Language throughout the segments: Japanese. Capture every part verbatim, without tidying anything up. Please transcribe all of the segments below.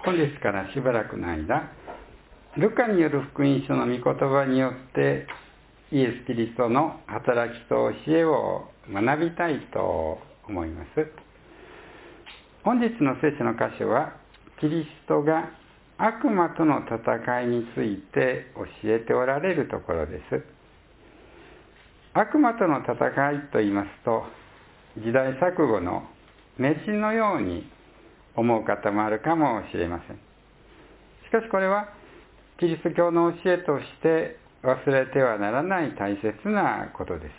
本日からしばらくの間、ルカによる福音書の御言葉によってイエス・キリストの働きと教えを学びたいと思います。本日の聖書の箇所は、キリストが悪魔との戦いについて教えておられるところです。悪魔との戦いと言いますと、時代錯誤の迷信のように思う方もあるかもしれません。しかしこれはキリスト教の教えとして忘れてはならない大切なことです。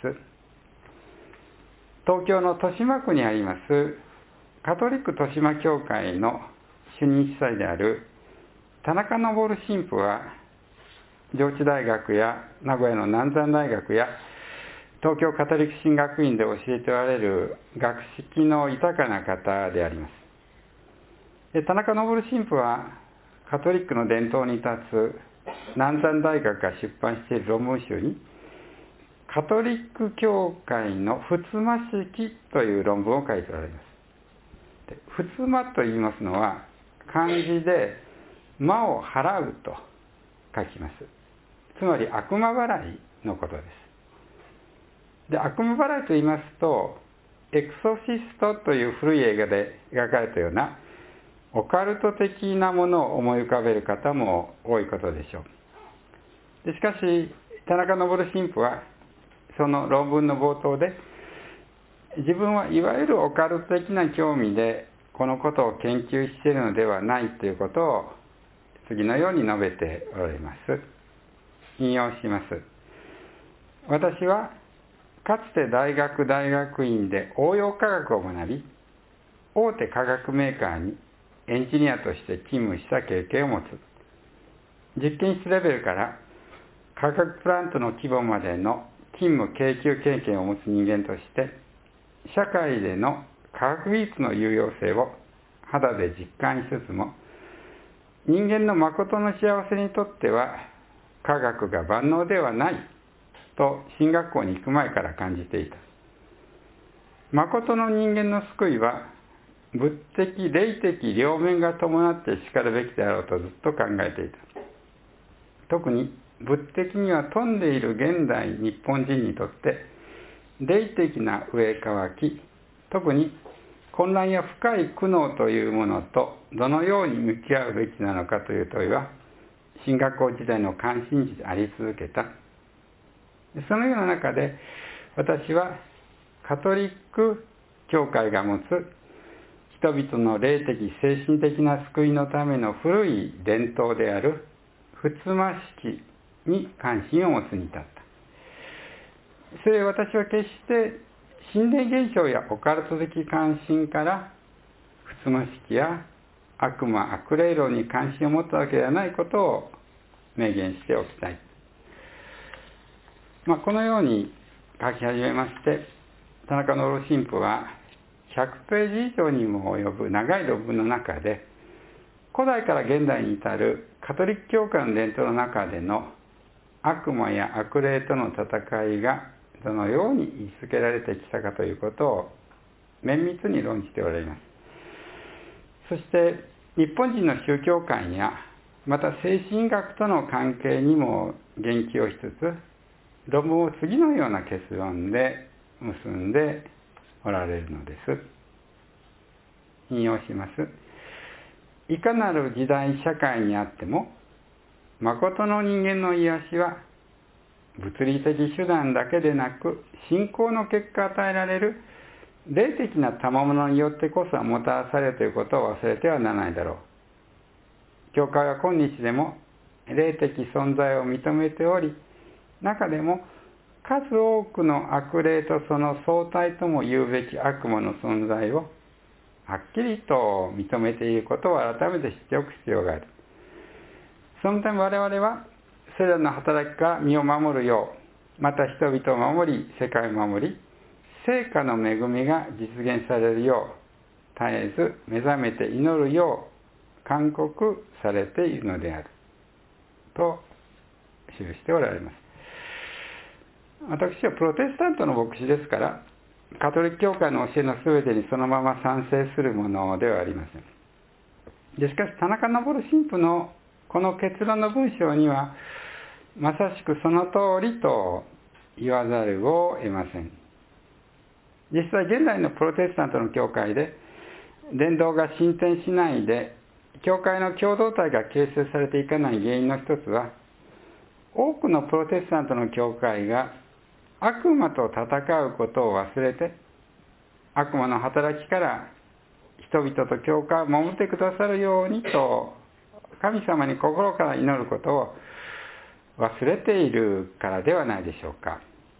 東京の豊島区にありますカトリック豊島教会の主任司祭である田中昇神父は、上智大学や名古屋の南山大学や東京カトリック神学院で教えておられる学識の豊かな方であります。田中昇神父はカトリックの伝統に立つ南山大学が出版している論文集に、カトリック教会のふつま式という論文を書いておられます。で、ふつまと言いますのは漢字で魔を払うと書きます。つまり悪魔払いのことです。で、悪魔払いと言いますと、エクソシストという古い映画で描かれたようなオカルト的なものを思い浮かべる方も多いことでしょう。でしかし、田中昇神父はその論文の冒頭で、自分はいわゆるオカルト的な興味でこのことを研究しているのではないということを次のように述べておられます。引用します。私はかつて大学大学院で応用科学を学び、大手化学メーカーにエンジニアとして勤務した経験を持つ。実験室レベルから化学プラントの規模までの勤務研究経験を持つ人間として、社会での科学技術の有用性を肌で実感しつつも、人間の誠の幸せにとっては科学が万能ではないと進学校に行く前から感じていた。誠の人間の救いは物的、霊的両面が伴ってしかるべきであろうとずっと考えていた。特に物的には富んでいる現代日本人にとって、霊的な上乾き、特に混乱や深い苦悩というものとどのように向き合うべきなのかという問いは、進学校時代の関心事であり続けた。そのような中で、私はカトリック教会が持つ人々の霊的精神的な救いのための古い伝統であるふつま式に関心を持つに至った。それ私は決して心霊現象やオカルト的関心からふつま式や悪魔悪霊論に関心を持ったわけではないことを明言しておきたい。まあ、このように書き始めまして、田中昇神父はひゃくページ以上にも及ぶ長い論文の中で、古代から現代に至るカトリック教会の伝統の中での悪魔や悪霊との戦いがどのように位置づけられてきたかということを綿密に論じておられます。そして日本人の宗教観やまた精神学との関係にも言及をしつつ、論文を次のような結論で結んでおられるのです。引用します。いかなる時代社会にあっても、誠の人間の癒しは物理的手段だけでなく、信仰の結果与えられる霊的な賜物によってこそもたらされるということを忘れてはならないだろう。教会は今日でも霊的存在を認めており、中でも数多くの悪霊とその相対とも言うべき悪魔の存在をはっきりと認めていることを改めて知っておく必要がある。そのため我々はそれらの働きから身を守るよう、また人々を守り、世界を守り、聖火の恵みが実現されるよう、絶えず目覚めて祈るよう勧告されているのである。と記しておられます。私はプロテスタントの牧師ですから、カトリック教会の教えのすべてにそのまま賛成するものではありません。 でしかし田中昇神父のこの結論の文章にはまさしくその通りと言わざるを得ません。実際現代のプロテスタントの教会で伝道が進展しないで教会の共同体が形成されていかない原因の一つは、多くのプロテスタントの教会が悪魔と戦うことを忘れて、悪魔の働きから人々と教会を守ってくださるようにと神様に心から祈ることを忘れているからではないでしょうか。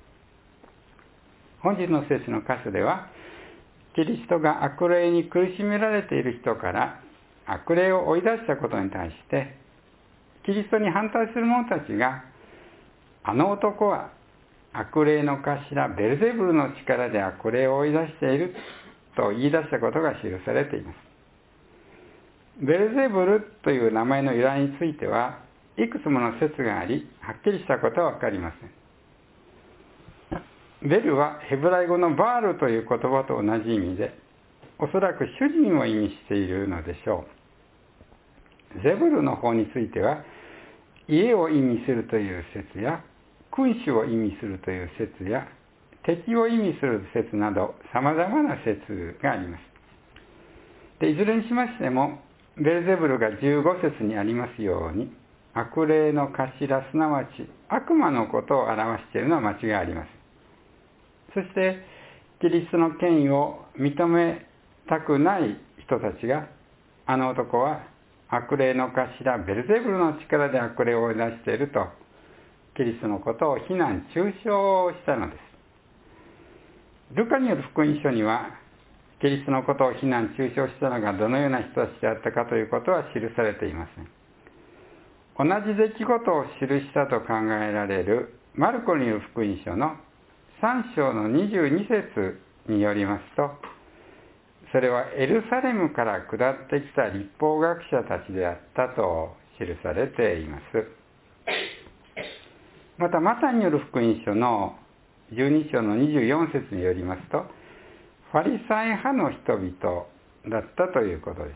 本日の聖書の箇所では、キリストが悪霊に苦しめられている人から悪霊を追い出したことに対して、キリストに反対する者たちが、あの男は悪霊の頭ベルゼブルの力で悪霊を追い出していると言い出したことが記されています。ベルゼブルという名前の由来についてはいくつもの説があり、はっきりしたことは分かりません。ベルはヘブライ語のバールという言葉と同じ意味で、おそらく主人を意味しているのでしょう。ゼブルの方については、家を意味するという説や、君主を意味するという説や、敵を意味する説など、様々な説があります。で、いずれにしましても、ベルゼブルがじゅうご節にありますように、悪霊の頭、すなわち悪魔のことを表しているのは間違いありません。そして、キリストの権威を認めたくない人たちが、あの男は悪霊の頭、ベルゼブルの力で悪霊を追い出していると、キリストのことを非難、中傷したのです。ルカによる福音書には、キリストのことを非難、中傷したのがどのような人たちであったかということは記されていません。同じ出来事を記したと考えられるマルコによる福音書のさん章のにじゅうに節によりますと、それはエルサレムから下ってきた律法学者たちであったと記されています。またマタイによる福音書のじゅうに章のにじゅうよん節によりますと、ファリサイ派の人々だったということです。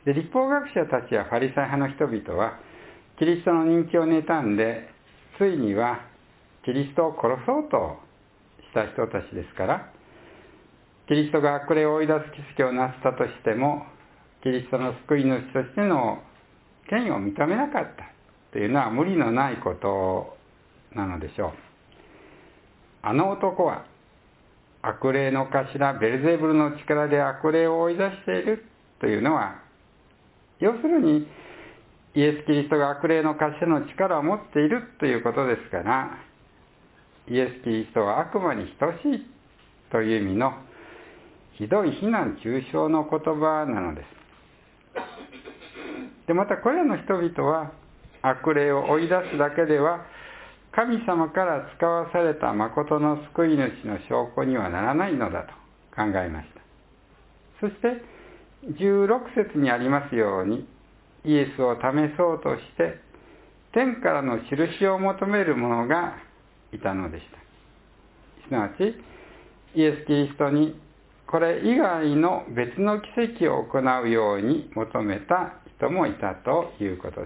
で、律法学者たちやファリサイ派の人々はキリストの人気を妬んで、ついにはキリストを殺そうとした人たちですから、キリストが悪霊を追い出す奇跡をなすったとしても、キリストの救い主としての権威を認めなかったというのは無理のないことなのでしょう。あの男は悪霊の頭ベルゼブルの力で悪霊を追い出しているというのは、要するにイエス・キリストが悪霊の頭の力を持っているということですから、イエス・キリストは悪魔に等しいという意味のひどい非難中傷の言葉なのです。で、またこれらの人々は悪霊を追い出すだけでは神様から使わされた誠の救い主の証拠にはならないのだと考えました。そしてじゅうろく節にありますように、イエスを試そうとして天からの印を求める者がいたのでした。すなわちイエス・キリストにこれ以外の別の奇跡を行うように求めた人もいたということです。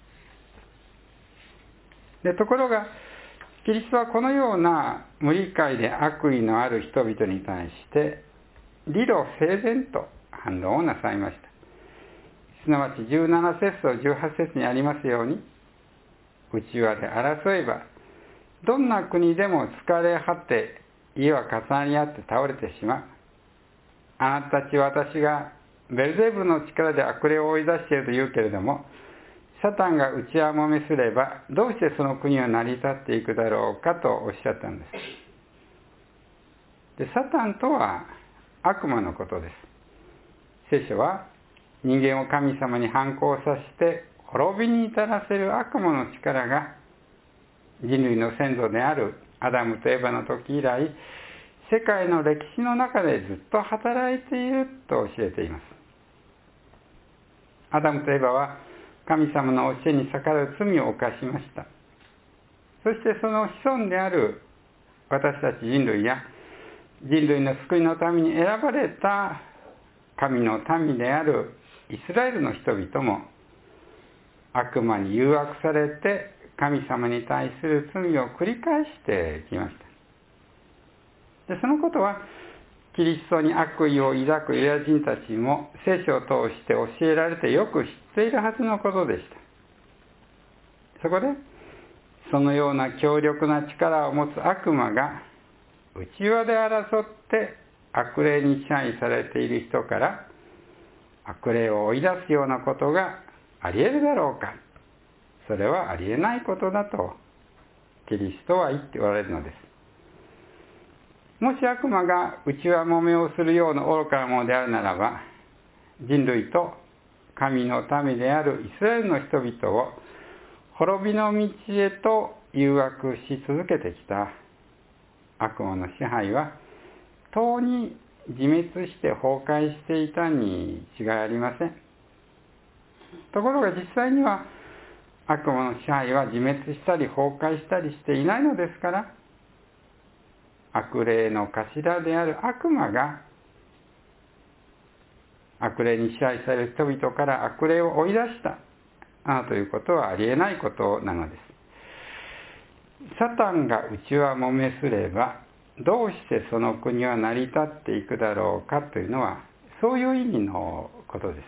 で、ところがキリストはこのような無理解で悪意のある人々に対して理路整然と反論をなさいました。すなわちじゅうなな節とじゅうはち節にありますように、内輪で争えばどんな国でも疲れ果て家は重なり合って倒れてしまう。あなたたちは私がベルゼブルの力で悪霊を追い出していると言うけれども、サタンが内輪もめすればどうしてその国は成り立っていくだろうかとおっしゃったんです。で、サタンとは悪魔のことです。聖書は人間を神様に反抗させて滅びに至らせる悪魔の力が人類の先祖であるアダムとエバの時以来、世界の歴史の中でずっと働いていると教えています。アダムとエバは神様の教えに逆らう罪を犯しました。そしてその子孫である私たち人類や人類の救いのために選ばれた神の民であるイスラエルの人々も悪魔に誘惑されて神様に対する罪を繰り返してきました。でそのことはキリストに悪意を抱くユダヤ人たちも聖書を通して教えられてよく知っているはずのことでした。そこでそのような強力な力を持つ悪魔が内輪で争って悪霊に支配されている人から悪霊を追い出すようなことがあり得るだろうか。それはありえないことだとキリストは言っておられるのです。もし悪魔が内輪もめをするような愚かなものであるならば、人類と神の民であるイスラエルの人々を滅びの道へと誘惑し続けてきた悪魔の支配はとうに自滅して崩壊していたに違いありません。ところが実際には悪魔の支配は自滅したり崩壊したりしていないのですから、悪霊の頭である悪魔が悪霊に支配される人々から悪霊を追い出したということはありえないことなのです。サタンが内輪もめすればどうしてその国は成り立っていくだろうかというのはそういう意味のことです。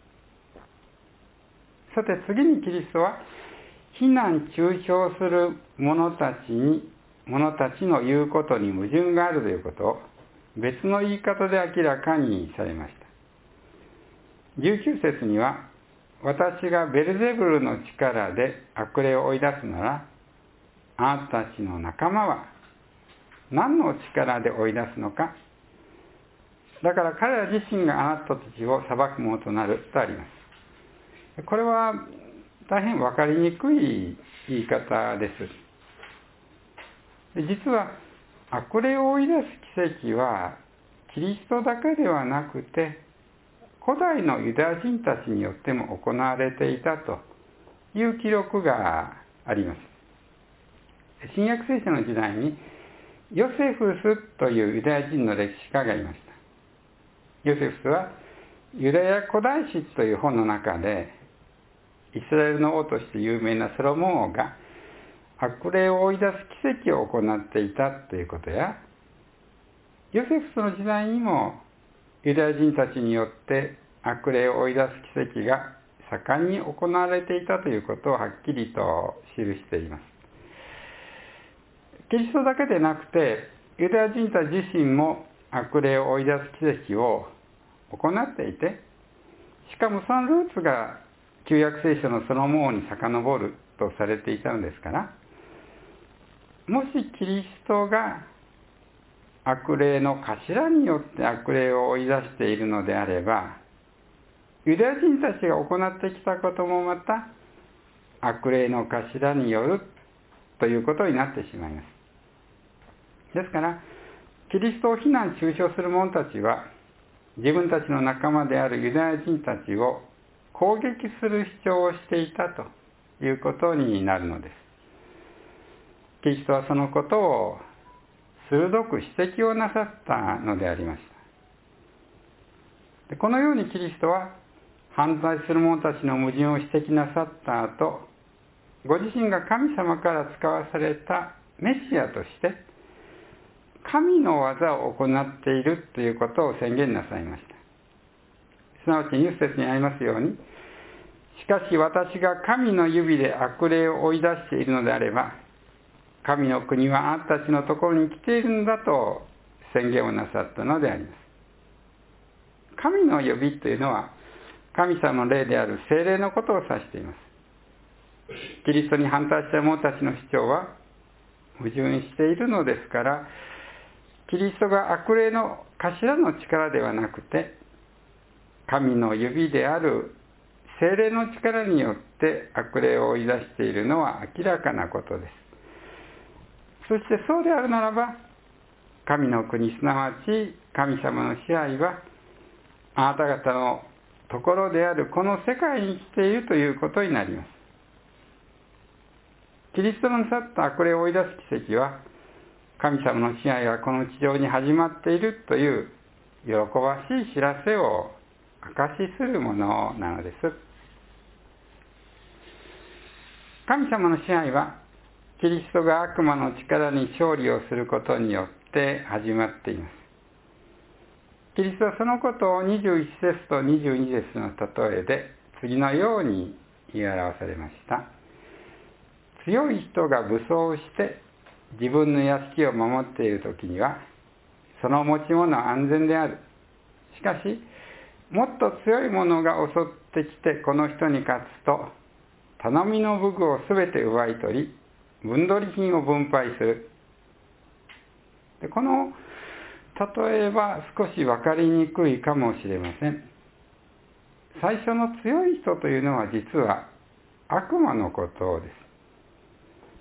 さて次にキリストは非難中傷する者たちに者たちの言うことに矛盾があるということを別の言い方で明らかにされました。じゅうきゅう節には、私がベルゼブルの力で悪霊を追い出すなら、あなたたちの仲間は何の力で追い出すのか。だから彼ら自身があなたたちを裁くものとなるとあります。これは大変わかりにくい言い方です。実は悪霊を追い出す奇跡はキリストだけではなくて古代のユダヤ人たちによっても行われていたという記録があります。新約聖書の時代にヨセフスというユダヤ人の歴史家がいました。ヨセフスはユダヤ古代史という本の中でイスラエルの王として有名なソロモン王が悪霊を追い出す奇跡を行っていたということや、ヨセフスの時代にもユダヤ人たちによって悪霊を追い出す奇跡が盛んに行われていたということをはっきりと記しています。キリストだけでなくてユダヤ人たち自身も悪霊を追い出す奇跡を行っていて、しかもそのルーツが旧約聖書のソロモン王に遡るとされていたのですから、もしキリストが悪霊の頭によって悪霊を追い出しているのであれば、ユダヤ人たちが行ってきたこともまた悪霊の頭によるということになってしまいます。ですからキリストを非難中傷する者たちは自分たちの仲間であるユダヤ人たちを攻撃する主張をしていたということになるのです。キリストはそのことを鋭く指摘をなさったのでありました。でこのようにキリストは反対する者たちの矛盾を指摘なさった後、ご自身が神様から使わされたメシアとして神の技を行っているということを宣言なさいました。すなわちにじゅっ節にありますように、しかし私が神の指で悪霊を追い出しているのであれば、神の国はあなたたちのところに来ているんだと宣言をなさったのであります。神の指というのは神様の霊である聖霊のことを指しています。キリストに反対した者たちの主張は矛盾しているのですから、キリストが悪霊の頭の力ではなくて神の指である聖霊の力によって悪霊を追い出しているのは明らかなことです。そしてそうであるならば、神の国、すなわち神様の支配はあなた方のところであるこの世界に来ているということになります。キリストのなさった悪霊を追い出す奇跡は、神様の支配がこの地上に始まっているという喜ばしい知らせを証しするものなのです。神様の支配はキリストが悪魔の力に勝利をすることによって始まっています。キリストはそのことをにじゅういち節とにじゅうに節の例えで次のように言い表されました。強い人が武装して自分の屋敷を守っているときにはその持ち物は安全である。しかしもっと強い者が襲ってきてこの人に勝つと頼みの武具をすべて奪い取り分取り品を分配する。でこの例えは少し分かりにくいかもしれません。最初の強い人というのは実は悪魔のことです。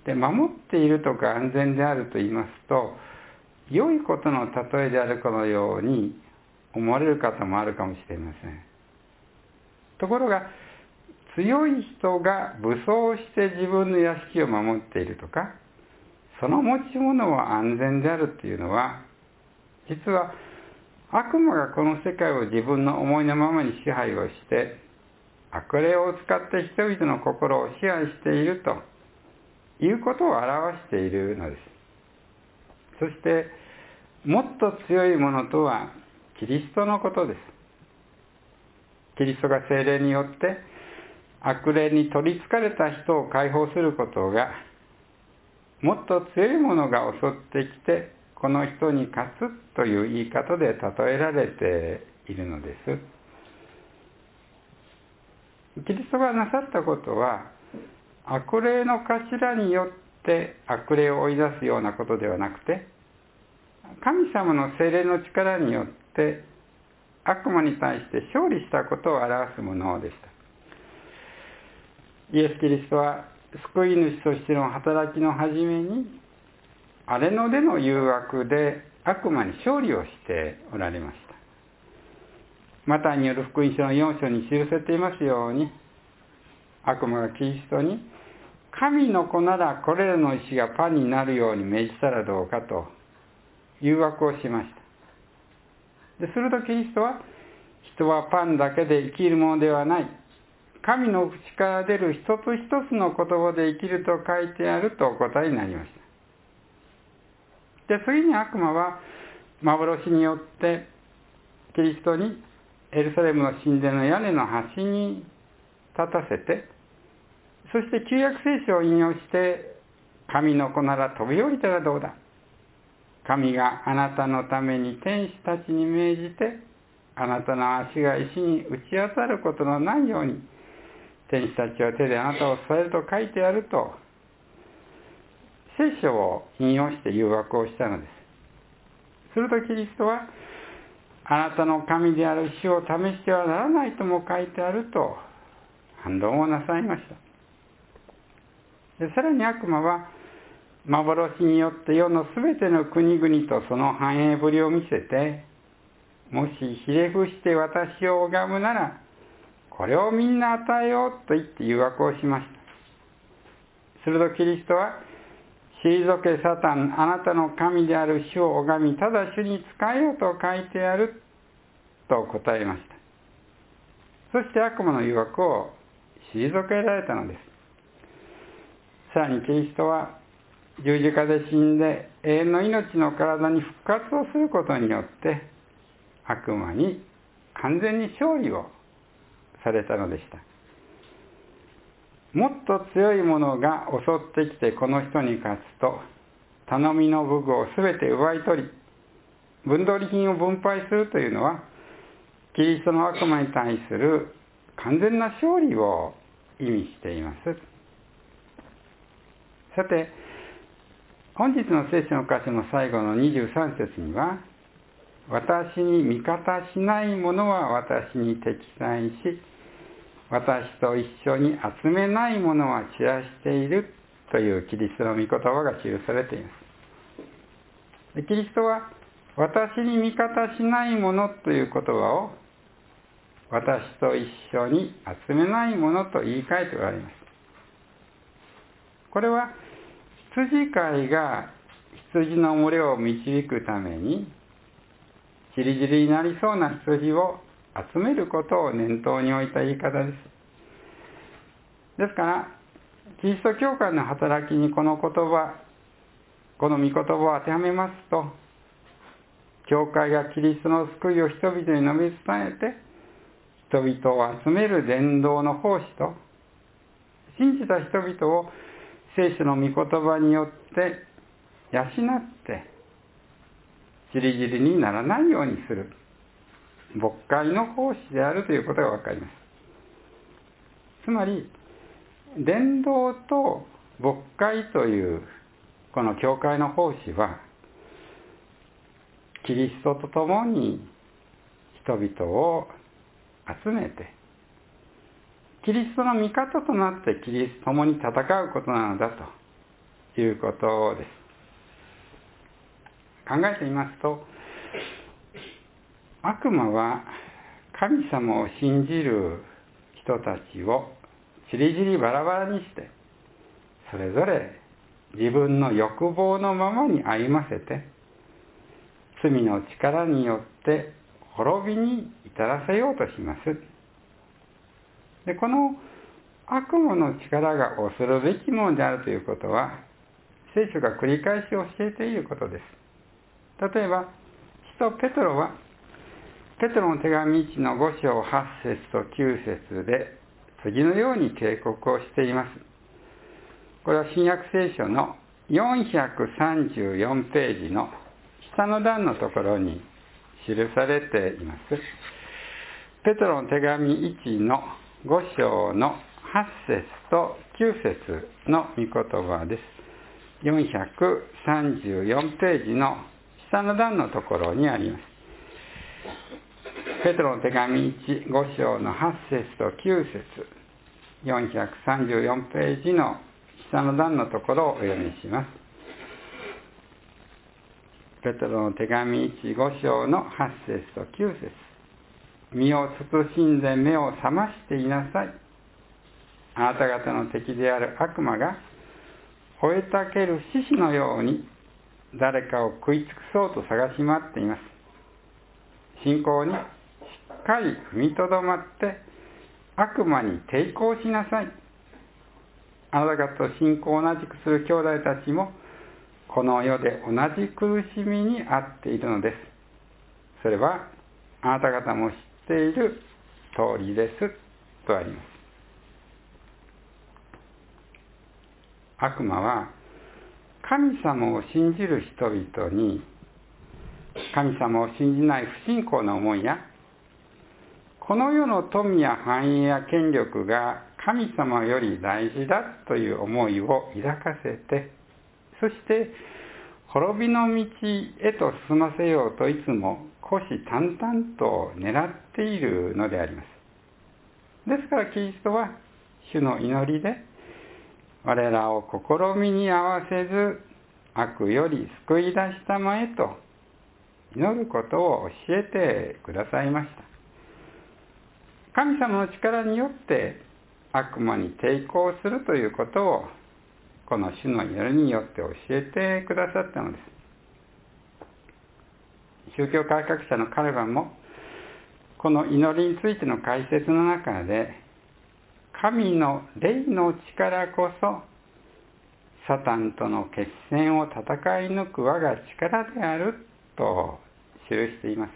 で守っているとか安全であると言いますと良いことの例えであるかのように思われる方もあるかもしれません。ところが強い人が武装して自分の屋敷を守っているとかその持ち物は安全であるというのは実は悪魔がこの世界を自分の思いのままに支配をして悪霊を使って人々の心を支配しているということを表しているのです。そしてもっと強いものとはキリストのことです。キリストが聖霊によって悪霊に取りつかれた人を解放することがもっと強いものが襲ってきてこの人に勝つという言い方で例えられているのです。キリストがなさったことは悪霊の頭によって悪霊を追い出すようなことではなくて神様の聖霊の力によって悪魔に対して勝利したことを表すものでした。イエス・キリストは救い主としての働きの初めに荒れ野での誘惑で悪魔に勝利をしておられました。マタイによる福音書のよん章に記されていますように悪魔がキリストに神の子ならこれらの石がパンになるように命じたらどうかと誘惑をしました。でするとキリストは人はパンだけで生きるものではない。神の口から出る一つ一つの言葉で生きると書いてあるとお答えになりました。で、次に悪魔は幻によってキリストにエルサレムの神殿の屋根の端に立たせて、そして旧約聖書を引用して神の子なら飛び降りたらどうだ。神があなたのために天使たちに命じてあなたの足が石に打ち当たることのないように天使たちは手であなたを添えると書いてあると聖書を引用して誘惑をしたのです。するとキリストはあなたの神である主を試してはならないとも書いてあると反論をなさいました。でさらに悪魔は幻によって世のすべての国々とその繁栄ぶりを見せてもしひれ伏して私を拝むならこれをみんな与えようと言って誘惑をしました。するとキリストは退けサタン、あなたの神である主を拝みただ主に仕えようと書いてあると答えました。そして悪魔の誘惑を退けられたのです。さらにキリストは十字架で死んで永遠の命の体に復活をすることによって悪魔に完全に勝利をされたのでした。もっと強いものが襲ってきてこの人に勝つと頼みの武具をすべて奪い取り分取り品を分配するというのはキリストの悪魔に対する完全な勝利を意味しています。さて本日の聖書の箇所の最後のにじゅうさん節には私に味方しない者は私に敵対し私と一緒に集めない者は散らしているというキリストの御言葉が記されています。キリストは私に味方しない者という言葉を私と一緒に集めない者と言い換えておられます。これは羊飼いが羊の群れを導くためにちりぢりになりそうな羊を集めることを念頭に置いた言い方です。ですから、キリスト教会の働きにこの言葉、この御言葉を当てはめますと、教会がキリストの救いを人々に述べ伝えて、人々を集める伝道の奉仕と、信じた人々を聖書の御言葉によって養って、ちりぢりにならないようにする、牧会の奉仕であるということがわかります。つまり、伝道と牧会というこの教会の奉仕は、キリストと共に人々を集めて、キリストの味方となってキリストと共に戦うことなのだということです。考えてみますと、悪魔は神様を信じる人たちをちりぢりバラバラにして、それぞれ自分の欲望のままに歩ませて、罪の力によって滅びに至らせようとします。で、この悪魔の力が恐るべきものであるということは、聖書が繰り返し教えていることです。例えば、使徒ペトロは、ペトロの手紙いちのご章はち節ときゅう節で、次のように警告をしています。これは新約聖書のよんひゃくさんじゅうよんページの下の段のところに記されています。ペトロの手紙いちのご章のはち節ときゅう節の御言葉です。よんひゃくさんじゅうよんページの下の段のところにあります。ペトロの手紙いち、ご章のはち節ときゅう節、よんひゃくさんじゅうよんページの下の段のところをお読みします。ペトロの手紙いち、ご章のはち節ときゅう節。身を慎んで目を覚ましていなさい。あなた方の敵である悪魔が吠えたける獅子のように誰かを食い尽くそうと探し回っています。信仰にしっかり踏みとどまって悪魔に抵抗しなさい。あなた方と信仰を同じくする兄弟たちもこの世で同じ苦しみに遭っているのです。それはあなた方も知っている通りですとあります。悪魔は神様を信じる人々に神様を信じない不信仰な思いや、この世の富や繁栄や権力が神様より大事だという思いを抱かせて、そして滅びの道へと進ませようといつも虎視眈々と狙っているのであります。ですからキリストは主の祈りで、我らを試みに合わせず悪より救い出したまえと祈ることを教えてくださいました。神様の力によって悪魔に抵抗するということをこの主の祈りによって教えてくださったのです。宗教改革者のカルバンもこの祈りについての解説の中で、神の霊の力こそサタンとの決戦を戦い抜く我が力であると記しています。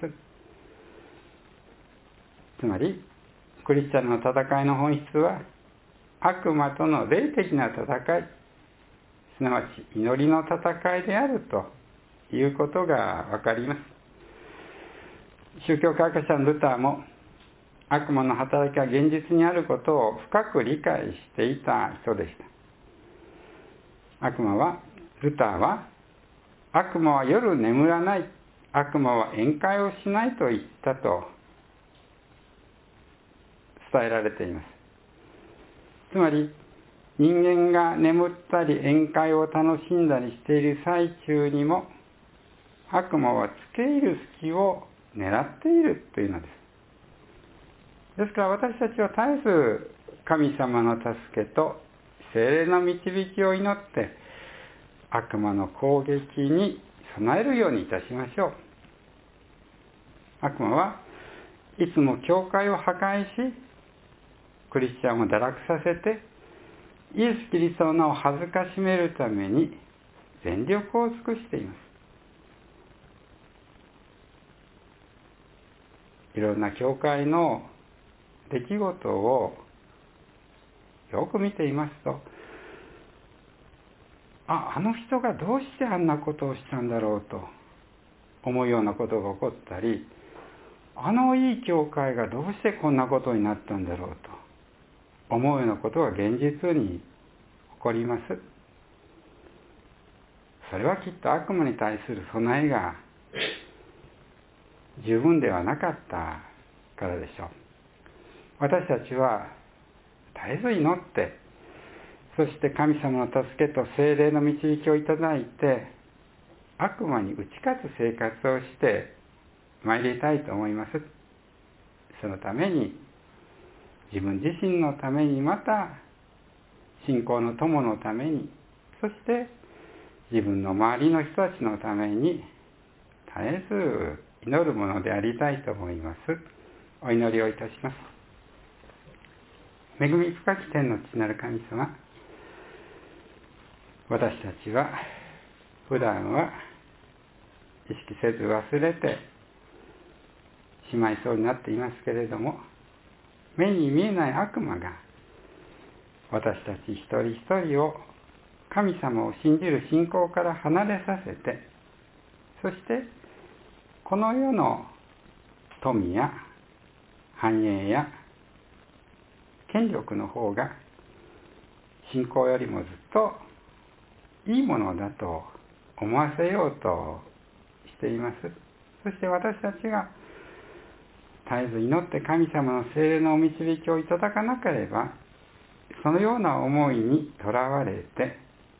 つまりクリスチャンの戦いの本質は悪魔との霊的な戦い、すなわち祈りの戦いであるということがわかります。宗教改革者のルターも悪魔の働きが現実にあることを深く理解していた人でした。悪魔は、ルターは、悪魔は夜眠らない、悪魔は宴会をしないと言ったと伝えられています。つまり、人間が眠ったり宴会を楽しんだりしている最中にも、悪魔は付け入る隙を狙っているというのです。ですから私たちは絶えず神様の助けと聖霊の導きを祈って悪魔の攻撃に備えるようにいたしましょう。 悪魔はいつも教会を破壊し、クリスチャンを堕落させて、イエス・キリストの名を恥ずかしめるために全力を尽くしています。いろんな教会の出来事をよく見ていますと、あ、あの人がどうしてあんなことをしたんだろうと思うようなことが起こったり、あのいい教会がどうしてこんなことになったんだろうと思うようなことが現実に起こります。それはきっと悪魔に対する備えが十分ではなかったからでしょう。私たちは絶えず祈って、そして神様の助けと聖霊の導きをいただいて、悪魔に打ち勝つ生活をして参りたいと思います。そのために、自分自身のために、また信仰の友のために、そして自分の周りの人たちのために絶えず祈るものでありたいと思います。お祈りをいたします。恵み深き天の父なる神様、私たちは普段は意識せず忘れてしまいそうになっていますけれども、目に見えない悪魔が私たち一人一人を神様を信じる信仰から離れさせて、そしてこの世の富や繁栄や権力の方が信仰よりもずっといいものだと思わせようとしています。そして私たちが絶えず祈って神様の聖霊のお導きをいただかなければ、そのような思いにとらわれて、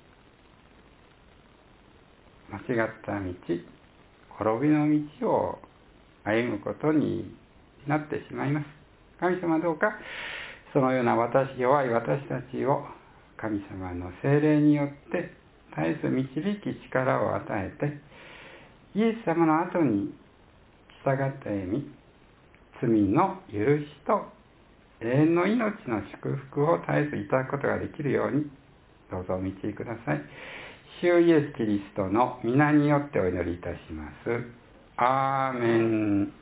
間違った道、滅びの道を歩むことになってしまいます。神様どうか、そのような私、弱い私たちを神様の聖霊によって絶えず導き力を与えて、イエス様の後に従って歩み、罪の許しと永遠の命の祝福を絶えずいただくことができるように、どうぞお導きください。主イエスキリストの皆によってお祈りいたします。アーメン。